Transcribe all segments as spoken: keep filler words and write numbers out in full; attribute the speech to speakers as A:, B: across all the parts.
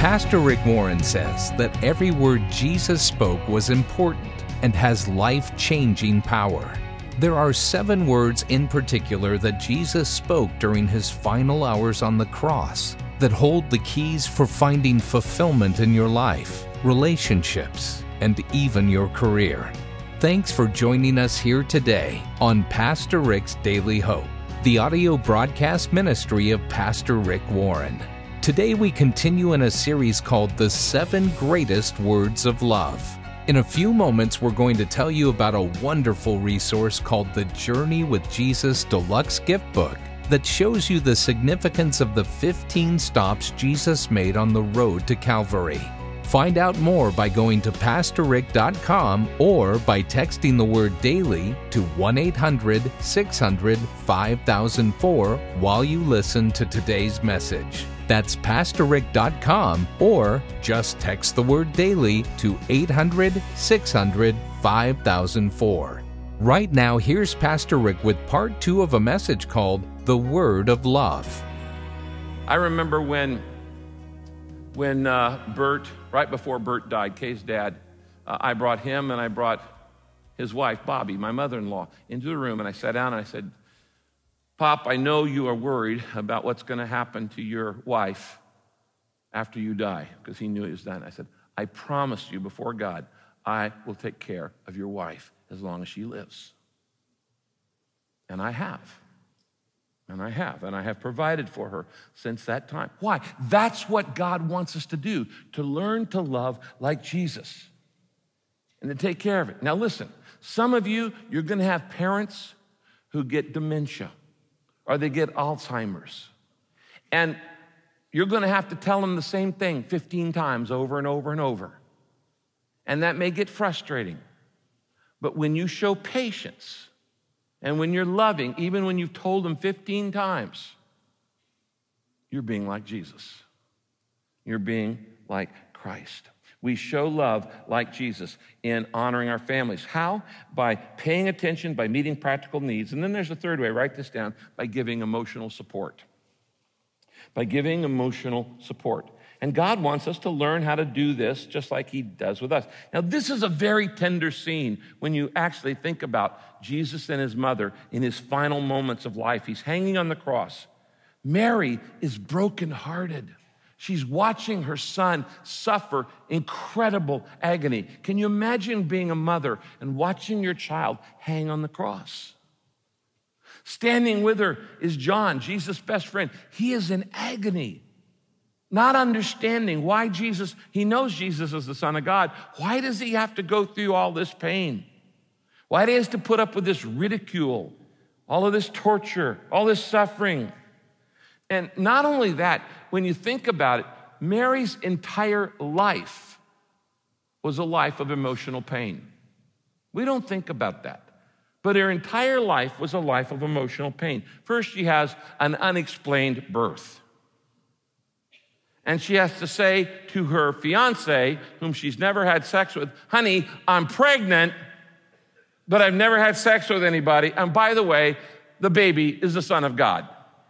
A: Pastor Rick Warren says that every word Jesus spoke was important and has life-changing power. There are seven words in particular that Jesus spoke during his final hours on the cross that hold the keys for finding fulfillment in your life, relationships, and even your career. Thanks for joining us here today on Pastor Rick's Daily Hope, the audio broadcast ministry of Pastor Rick Warren. Today we continue in a series called The Seven Greatest Words of Love. In a few moments, we're going to tell you about a wonderful resource called the Journey with Jesus Deluxe Gift Book that shows you the significance of the fifteen stops Jesus made on the road to Calvary. Find out more by going to pastor rick dot com or by texting the word DAILY to one eight hundred six hundred five thousand four while you listen to today's message. That's pastor rick dot com or just text the word DAILY to eight hundred six hundred five thousand four. Right now, here's Pastor Rick with part two of a message called The Word of Love.
B: I remember when when uh, Bert, right before Bert died, Kay's dad, uh, I brought him and I brought his wife, Bobby, my mother-in-law, into the room, and I sat down and I said, Pop, I know you are worried about what's going to happen to your wife after you die, because he knew it was done. I said, I promise you before God, I will take care of your wife as long as she lives. And I have. And I have. And I have provided for her since that time. Why? That's what God wants us to do, to learn to love like Jesus and to take care of it. Now listen, some of you, you're going to have parents who get dementia or they get Alzheimer's. And you're going to have to tell them the same thing fifteen times over and over and over. And that may get frustrating. But when you show patience, and when you're loving, even when you've told them fifteen times, you're being like Jesus. You're being like Christ. We show love like Jesus in honoring our families. How? By paying attention, by meeting practical needs. And then there's a third way, write this down, by giving emotional support. By giving emotional support. And God wants us to learn how to do this just like he does with us. Now, this is a very tender scene when you actually think about Jesus and his mother in his final moments of life. He's hanging on the cross. Mary is brokenhearted. She's watching her son suffer incredible agony. Can you imagine being a mother and watching your child hang on the cross? Standing with her is John, Jesus' best friend. He is in agony. Not understanding why Jesus, he knows Jesus is the Son of God. Why does he have to go through all this pain? Why do he have to put up with this ridicule, all of this torture, all this suffering? And not only that, when you think about it, Mary's entire life was a life of emotional pain. We don't think about that. But her entire life was a life of emotional pain. First, she has an unexplained birth. And she has to say to her fiance, whom she's never had sex with, honey, I'm pregnant, but I've never had sex with anybody. And by the way, the baby is the Son of God.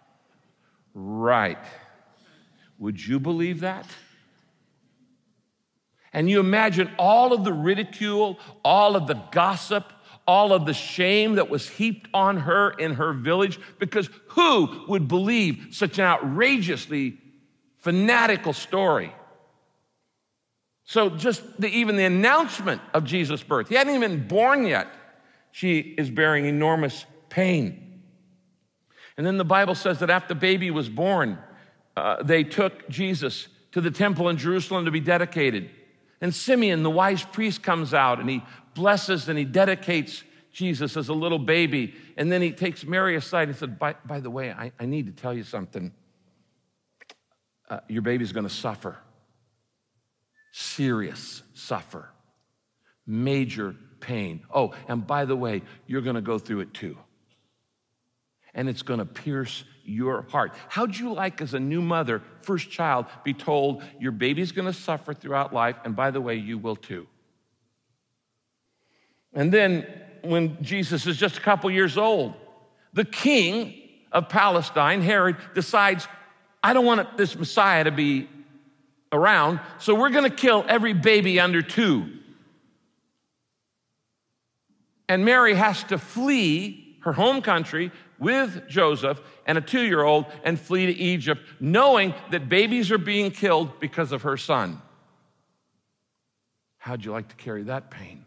B: Right. Would you believe that? And you imagine all of the ridicule, all of the gossip, all of the shame that was heaped on her in her village, because who would believe such an outrageously fanatical story? So just the, even the announcement of Jesus' birth, he hadn't even been born yet, she is bearing enormous pain. And then the Bible says that after the baby was born, uh, they took Jesus to the temple in Jerusalem to be dedicated. And Simeon, the wise priest, comes out and he blesses and he dedicates Jesus as a little baby. And then he takes Mary aside and said, by, by the way, I, I need to tell you something. Uh, your baby's going to suffer. Serious suffer. Major pain. Oh, and by the way, you're going to go through it too. And it's going to pierce your heart. How'd you like, as a new mother, first child, be told your baby's going to suffer throughout life, and by the way, you will too? And then when Jesus is just a couple years old, the king of Palestine, Herod, decides, I don't want this Messiah to be around, so we're going to kill every baby under two. And Mary has to flee her home country with Joseph and a two-year-old and flee to Egypt, knowing that babies are being killed because of her son. How'd you like to carry that pain?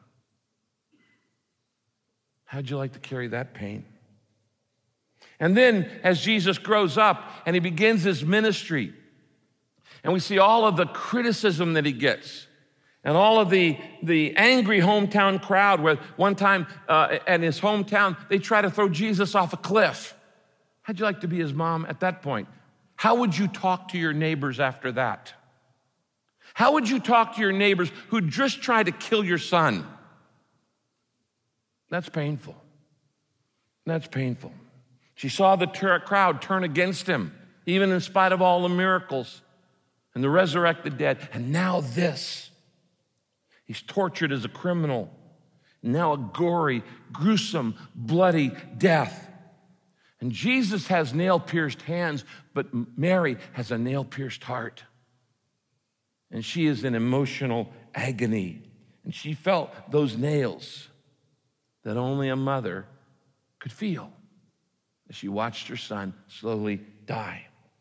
B: How'd you like to carry that pain? And then as Jesus grows up and he begins his ministry, and we see all of the criticism that he gets, and all of the, the angry hometown crowd, where one time uh, in his hometown, they try to throw Jesus off a cliff. How'd you like to be his mom at that point? How would you talk to your neighbors after that? How would you talk to your neighbors who just tried to kill your son? That's painful. That's painful. She saw the ter- crowd turn against him, even in spite of all the miracles and the resurrected dead. And now this. He's tortured as a criminal. Now a gory, gruesome, bloody death. And Jesus has nail-pierced hands, but Mary has a nail-pierced heart. And she is in emotional agony. And she felt those nails that only a mother could feel as she watched her son slowly die.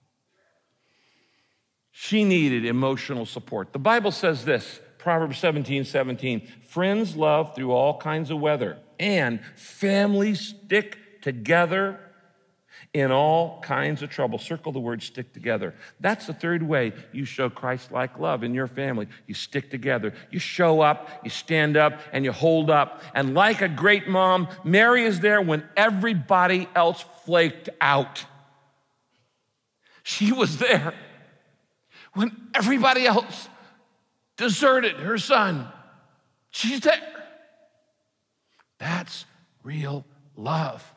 B: She needed emotional support. The Bible says this, Proverbs seventeen seventeen, friends love through all kinds of weather, and families stick together in all kinds of trouble. Circle the word stick together. That's the third way you show Christ-like love in your family. You stick together. You show up, you stand up, and you hold up. And like a great mom, Mary is there when everybody else flaked out. She was there when everybody else deserted her son. She's there. That's real love.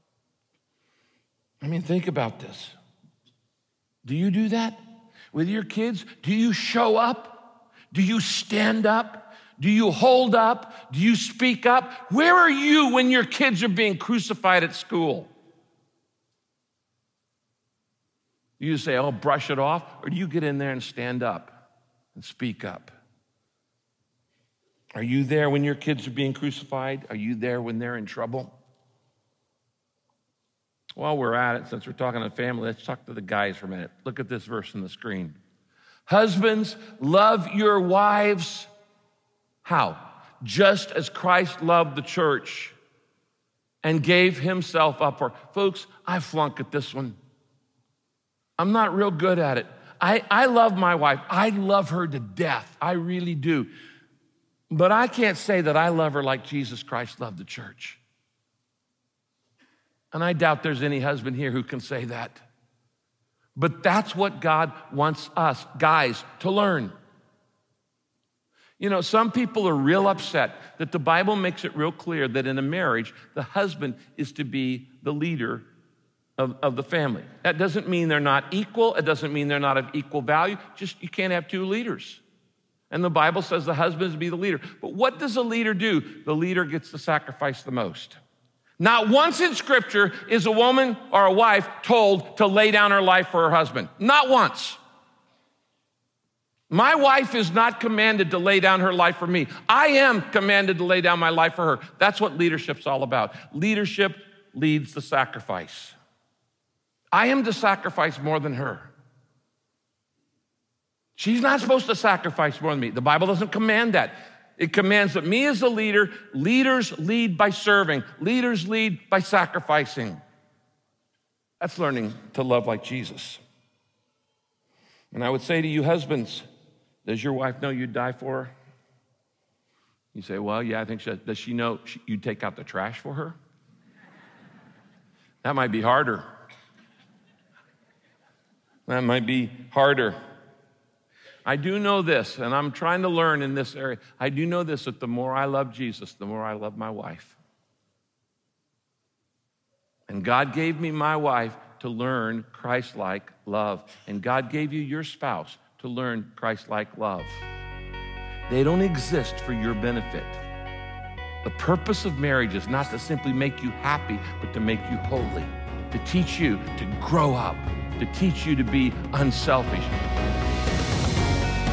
B: I mean, think about this. Do you do that with your kids? Do you show up? Do you stand up? Do you hold up? Do you speak up? Where are you when your kids are being crucified at school? Do you say, oh, brush it off? Or do you get in there and stand up and speak up? Are you there when your kids are being crucified? Are you there when they're in trouble? While we're at it, since we're talking to family, let's talk to the guys for a minute. Look at this verse on the screen. Husbands, love your wives. How? Just as Christ loved the church and gave himself up for. Folks, I flunk at this one. I'm not real good at it. I, I love my wife. I love her to death. I really do. But I can't say that I love her like Jesus Christ loved the church. And I doubt there's any husband here who can say that. But that's what God wants us, guys, to learn. You know, some people are real upset that the Bible makes it real clear that in a marriage, the husband is to be the leader of, of the family. That doesn't mean they're not equal. It doesn't mean they're not of equal value. Just you can't have two leaders. And the Bible says the husband is to be the leader. But what does a leader do? The leader gets to sacrifice the most. Not once in Scripture is a woman or a wife told to lay down her life for her husband. Not once. My wife is not commanded to lay down her life for me. I am commanded to lay down my life for her. That's what leadership's all about. Leadership leads the sacrifice. I am to sacrifice more than her. She's not supposed to sacrifice more than me. The Bible doesn't command that. It commands that me as a leader, leaders lead by serving. Leaders lead by sacrificing. That's learning to love like Jesus. And I would say to you husbands, does your wife know you'd die for her? You say, well, yeah, I think she does. Does she know you'd take out the trash for her? That might be harder. That might be harder. I do know this, and I'm trying to learn in this area. I do know this, that the more I love Jesus, the more I love my wife. And God gave me my wife to learn Christ-like love. And God gave you your spouse to learn Christ-like love. They don't exist for your benefit. The purpose of marriage is not to simply make you happy, but to make you holy, to teach you to grow up, to teach you to be unselfish.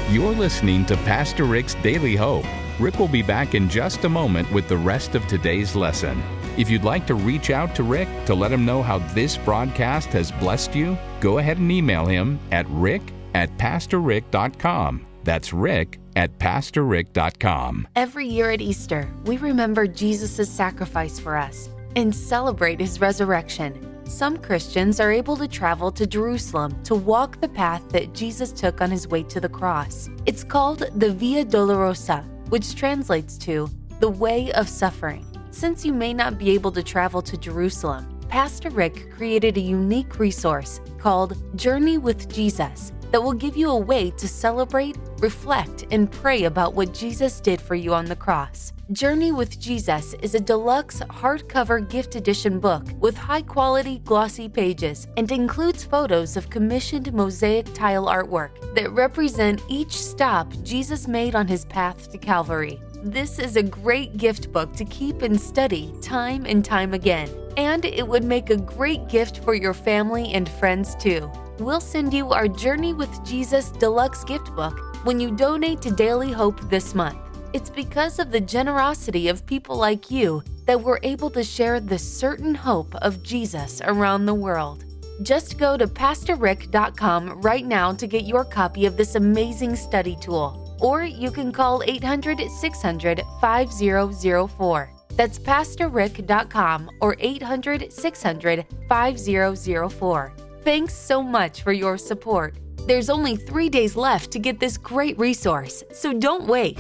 A: You're listening to Pastor Rick's Daily Hope. Rick will be back in just a moment with the rest of today's lesson. If you'd like to reach out to Rick to let him know how this broadcast has blessed you, go ahead and email him at rick at pastor rick dot com. That's rick at pastor rick dot com.
C: Every year at Easter, we remember Jesus' sacrifice for us and celebrate his resurrection. Some Christians are able to travel to Jerusalem to walk the path that Jesus took on his way to the cross. It's called the Via Dolorosa, which translates to the way of suffering. Since you may not be able to travel to Jerusalem, Pastor Rick created a unique resource called Journey with Jesus that will give you a way to celebrate, reflect, and pray about what Jesus did for you on the cross. Journey with Jesus is a deluxe hardcover gift edition book with high-quality glossy pages and includes photos of commissioned mosaic tile artwork that represent each stop Jesus made on his path to Calvary. This is a great gift book to keep and study time and time again, and it would make a great gift for your family and friends too. We'll send you our Journey with Jesus Deluxe Gift Book when you donate to Daily Hope this month. It's because of the generosity of people like you that we're able to share the certain hope of Jesus around the world. Just go to pastor rick dot com right now to get your copy of this amazing study tool, or you can call eight hundred, six hundred, five zero zero four. That's pastor rick dot com or eight hundred, six hundred, five zero zero four. Thanks so much for your support. There's only three days left to get this great resource, so don't wait.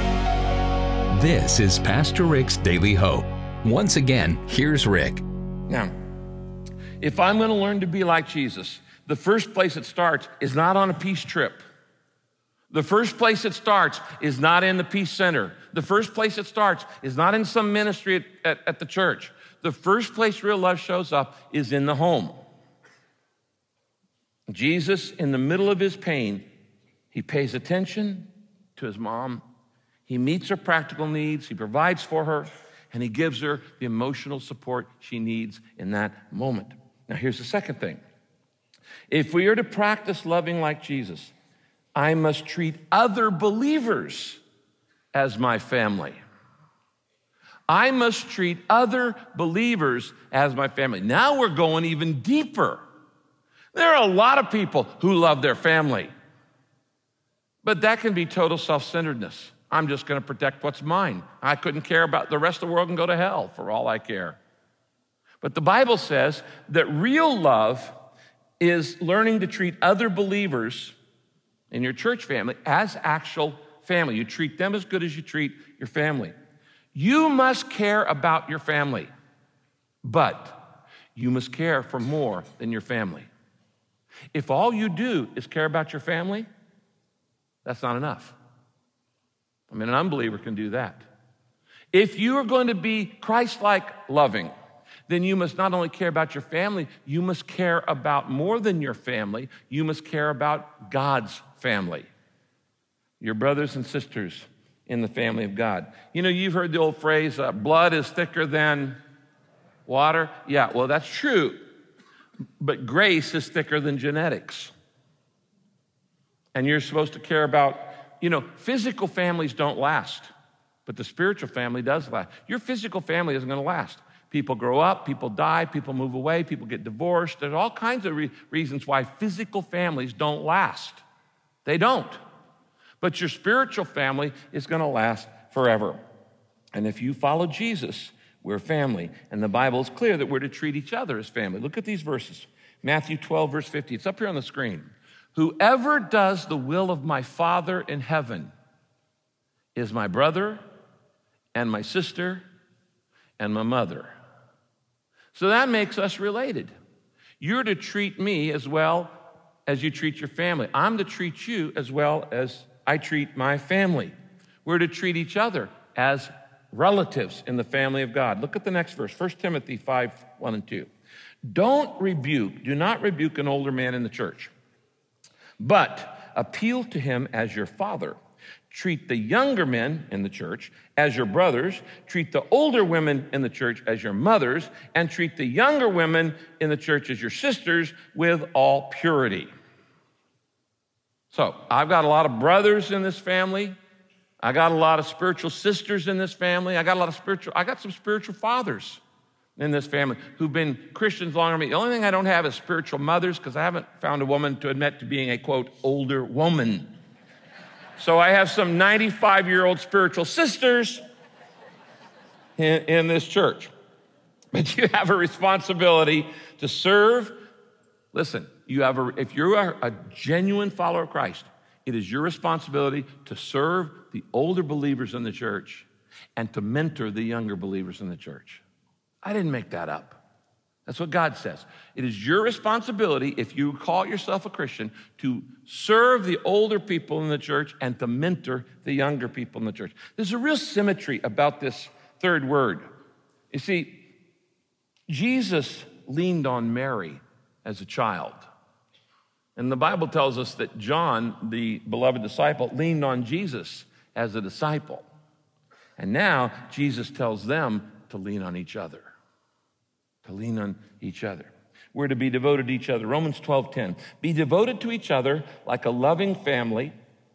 A: This is Pastor Rick's Daily Hope. Once again, here's Rick.
B: Now, if I'm going to learn to be like Jesus, the first place it starts is not on a peace trip. The first place it starts is not in the Peace Center. The first place it starts is not in some ministry at, at, at the church. The first place real love shows up is in the home. Jesus, in the middle of his pain, he pays attention to his mom. He meets her practical needs. He provides for her, and he gives her the emotional support she needs in that moment. Now, here's the second thing. If we are to practice loving like Jesus, I must treat other believers as my family. I must treat other believers as my family. Now we're going even deeper. There are a lot of people who love their family, but that can be total self-centeredness. I'm just going to protect what's mine. I couldn't care about the rest of the world and go to hell for all I care. But the Bible says that real love is learning to treat other believers in your church family as actual family. You treat them as good as you treat your family. You must care about your family, but you must care for more than your family. If all you do is care about your family, that's not enough. I mean, an unbeliever can do that. If you are going to be Christ-like loving, then you must not only care about your family, you must care about more than your family. You must care about God's family, your brothers and sisters in the family of God. You know, you've heard the old phrase, uh, blood is thicker than water. Yeah, well, that's true. But grace is thicker than genetics. And you're supposed to care about, you know, physical families don't last, but the spiritual family does last. Your physical family isn't going to last. People grow up, people die, people move away, people get divorced. There's all kinds of re- reasons why physical families don't last. They don't. But your spiritual family is going to last forever. And if you follow Jesus, we're family. And the Bible is clear that we're to treat each other as family. Look at these verses. Matthew twelve, verse fifty. It's up here on the screen. Whoever does the will of my Father in heaven is my brother and my sister and my mother. So that makes us related. You're to treat me as well as you treat your family. I'm to treat you as well as I treat my family. We're to treat each other as relatives in the family of God. Look at the next verse, First Timothy five, one and two. Don't rebuke, do not rebuke an older man in the church, but appeal to him as your father. Treat the younger men in the church as your brothers. Treat the older women in the church as your mothers. And treat the younger women in the church as your sisters with all purity. So I've got a lot of brothers in this family. I got a lot of spiritual sisters in this family. I got a lot of spiritual, I got some spiritual fathers in this family who've been Christians longer than me. The only thing I don't have is spiritual mothers because I haven't found a woman to admit to being a, quote, older woman. So I have some ninety-five-year-old spiritual sisters in, in this church. But you have a responsibility to serve. Listen, you have a, if you're a, a genuine follower of Christ, it is your responsibility to serve the older believers in the church and to mentor the younger believers in the church. I didn't make that up. That's what God says. It is your responsibility, if you call yourself a Christian, to serve the older people in the church and to mentor the younger people in the church. There's a real symmetry about this third word. You see, Jesus leaned on Mary as a child. And the Bible tells us that John, the beloved disciple, leaned on Jesus as a disciple. And now Jesus tells them to lean on each other. To lean on each other. We're to be devoted to each other. Romans twelve ten. Be devoted to each other like a loving family.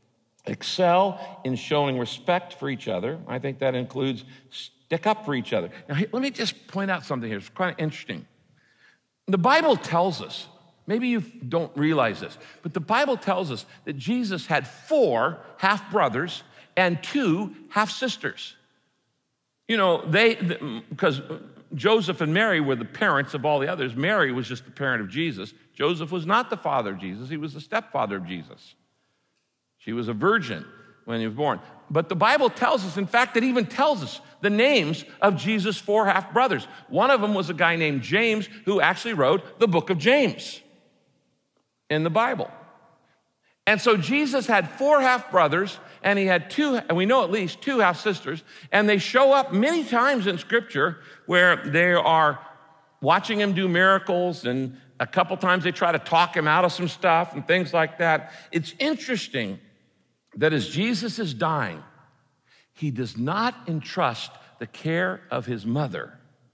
B: Excel in showing respect for each other. I think that includes stick up for each other. Now, let me just point out something here. It's kind of interesting. The Bible tells us, maybe you don't realize this, but the Bible tells us that Jesus had four half-brothers and two half-sisters. You know, they, because Joseph and Mary were the parents of all the others. Mary was just the parent of Jesus. Joseph was not the father of Jesus. He was the stepfather of Jesus. She was a virgin when he was born. But the Bible tells us, in fact, it even tells us the names of Jesus' four half-brothers. One of them was a guy named James who actually wrote the book of James in the Bible. And so Jesus had four half-brothers, and he had two, and we know at least two half-sisters, and they show up many times in Scripture where they are watching him do miracles, and a couple times they try to talk him out of some stuff and things like that. It's interesting that as Jesus is dying, he does not entrust the care of his mother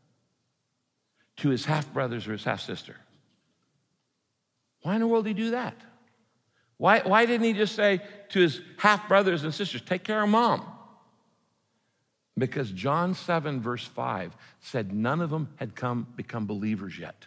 B: to his half-brothers or his half-sister. Why in the world did he do that? Why, why didn't he just say to his half-brothers and sisters, take care of mom? Because John seven, verse five said none of them had come become believers yet.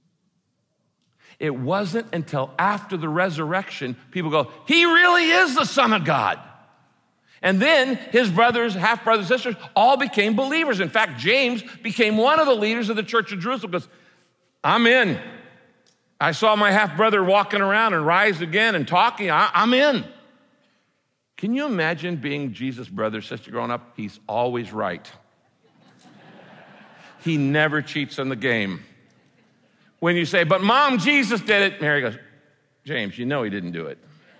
B: It wasn't until after the resurrection people go, he really is the Son of God. And then his brothers, half-brothers, sisters, all became believers. In fact, James became one of the leaders of the church of Jerusalem because I'm in. I saw my half-brother walking around and rise again and talking. I, I'm in. Can you imagine being Jesus' brother, sister growing up? He's always right. He never cheats in the game. When you say, but Mom, Jesus did it, Mary goes, James, you know he didn't do it.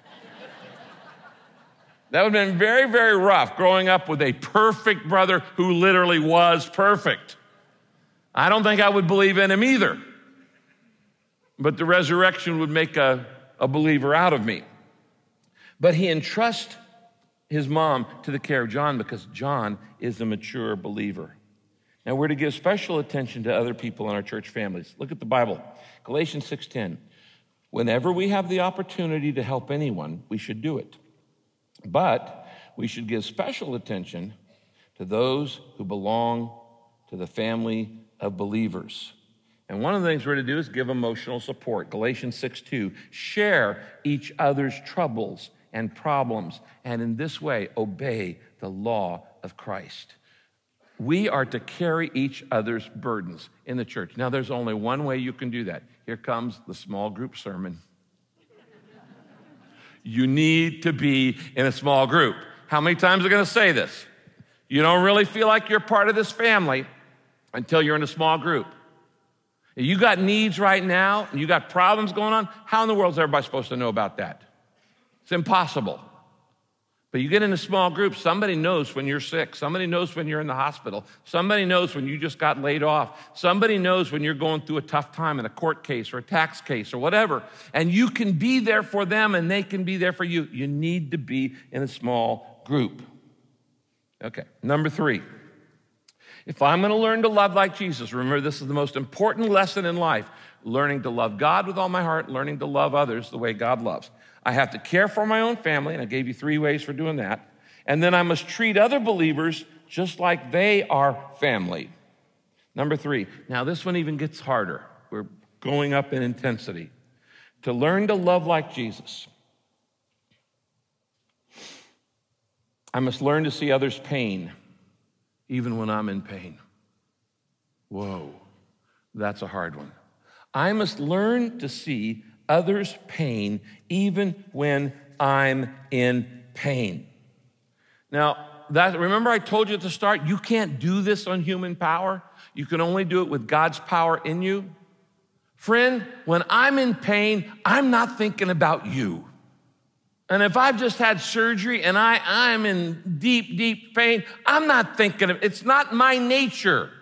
B: That would have been very, very rough growing up with a perfect brother who literally was perfect. I don't think I would believe in him either. But the resurrection would make a, a believer out of me. But he entrusts his mom to the care of John because John is a mature believer. Now, we're to give special attention to other people in our church families. Look at the Bible. Galatians six ten. Whenever we have the opportunity to help anyone, we should do it. But we should give special attention to those who belong to the family of believers. And one of the things we're to do is give emotional support. Galatians six two. Share each other's troubles and problems, and in this way, obey the law of Christ. We are to carry each other's burdens in the church. Now, there's only one way you can do that. Here comes the small group sermon. You need to be in a small group. How many times are we going to say this? You don't really feel like you're part of this family until you're in a small group. If you got needs right now, and you got problems going on, how in the world is everybody supposed to know about that? It's impossible. But you get in a small group, somebody knows when you're sick. Somebody knows when you're in the hospital. Somebody knows when you just got laid off. Somebody knows when you're going through a tough time in a court case or a tax case or whatever. And you can be there for them and they can be there for you. You need to be in a small group. Okay, number three. If I'm going to learn to love like Jesus, remember this is the most important lesson in life, learning to love God with all my heart, learning to love others the way God loves. I have to care for my own family, and I gave you three ways for doing that. And then I must treat other believers just like they are family. Number three, now this one even gets harder. We're going up in intensity. To learn to love like Jesus, I must learn to see others' pain, even when I'm in pain. Whoa, that's a hard one. I must learn to see others' pain, even when I'm in pain. Now, that, remember I told you at the start, you can't do this on human power. You can only do it with God's power in you. Friend, when I'm in pain, I'm not thinking about you. And if I've just had surgery and I, I'm in deep, deep pain, I'm not thinking of it. It's not my nature.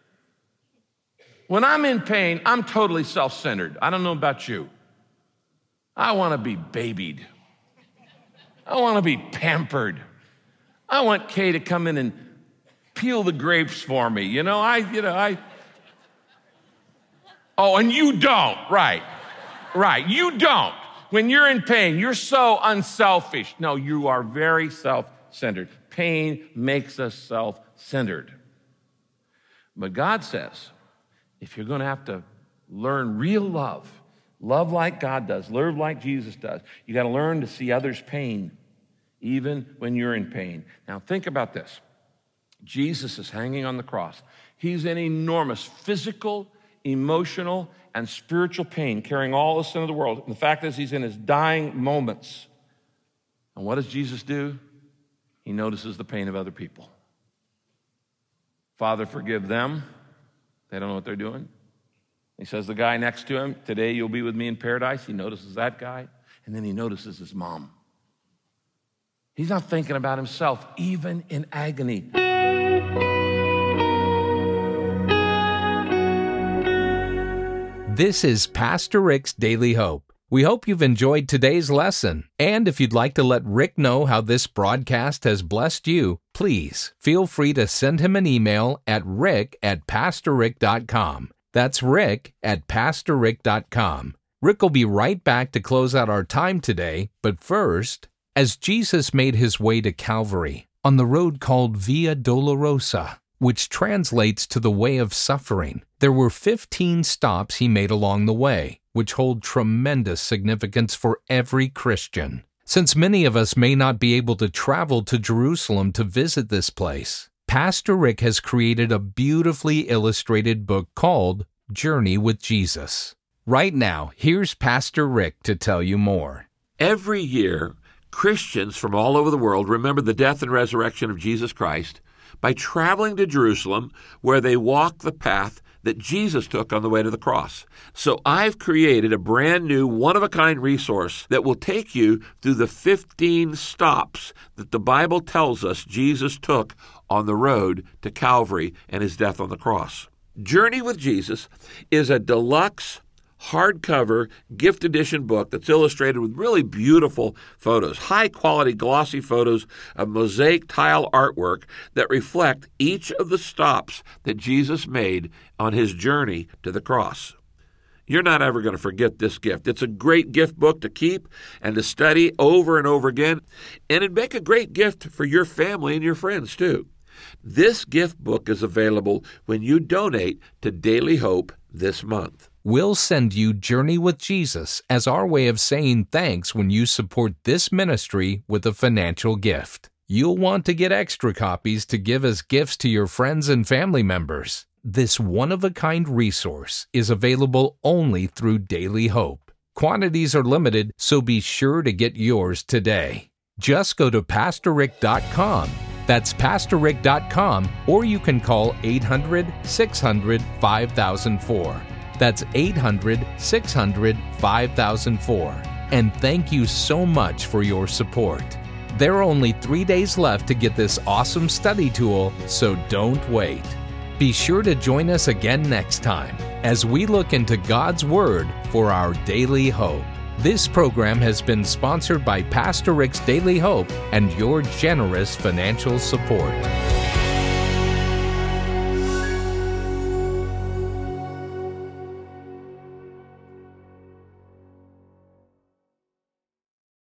B: When I'm in pain, I'm totally self-centered. I don't know about you. I want to be babied. I want to be pampered. I want Kay to come in and peel the grapes for me. You know, I, you know, I. Oh, and you don't, right, right, you don't. When you're in pain, you're so unselfish. No, you are very self-centered. Pain makes us self-centered. But God says, if you're going to have to learn real love, love like God does, love like Jesus does, you got to learn to see others' pain, even when you're in pain. Now, think about this. Jesus is hanging on the cross. He's in enormous physical, emotional, and spiritual pain, carrying all the sin of the world. And the fact is, he's in his dying moments. And what does Jesus do? He notices the pain of other people. Father, forgive them. They don't know what they're doing. He says the guy next to him, today you'll be with me in paradise. He notices that guy. And then he notices his mom. He's not thinking about himself, even in agony.
A: This is Pastor Rick's Daily Hope. We hope you've enjoyed today's lesson. And if you'd like to let Rick know how this broadcast has blessed you, please feel free to send him an email at rick at pastor rick dot com. That's rick at pastor rick dot com. Rick will be right back to close out our time today, but first, as Jesus made his way to Calvary on the road called Via Dolorosa, which translates to the way of suffering, there were fifteen stops he made along the way, which hold tremendous significance for every Christian. Since many of us may not be able to travel to Jerusalem to visit this place, Pastor Rick has created a beautifully illustrated book called Journey with Jesus. Right now, here's Pastor Rick to tell you more.
D: Every year, Christians from all over the world remember the death and resurrection of Jesus Christ by traveling to Jerusalem, where they walk the path that Jesus took on the way to the cross. So I've created a brand new one-of-a-kind resource that will take you through the fifteen stops that the Bible tells us Jesus took on the road to Calvary and his death on the cross. Journey with Jesus is a deluxe hardcover gift edition book that's illustrated with really beautiful photos, high-quality glossy photos of mosaic tile artwork that reflect each of the stops that Jesus made on his journey to the cross. You're not ever going to forget this gift. It's a great gift book to keep and to study over and over again, and it'd make a great gift for your family and your friends, too. This gift book is available when you donate to Daily Hope this month.
A: We'll send you Journey with Jesus as our way of saying thanks when you support this ministry with a financial gift. You'll want to get extra copies to give as gifts to your friends and family members. This one-of-a-kind resource is available only through Daily Hope. Quantities are limited, so be sure to get yours today. Just go to pastor rick dot com. That's pastor rick dot com, or you can call eight hundred, six hundred, five thousand four. That's eight hundred, six hundred, five thousand four. And thank you so much for your support. There are only three days left to get this awesome study tool, so don't wait. Be sure to join us again next time as we look into God's Word for our daily hope. This program has been sponsored by Pastor Rick's Daily Hope and your generous financial support.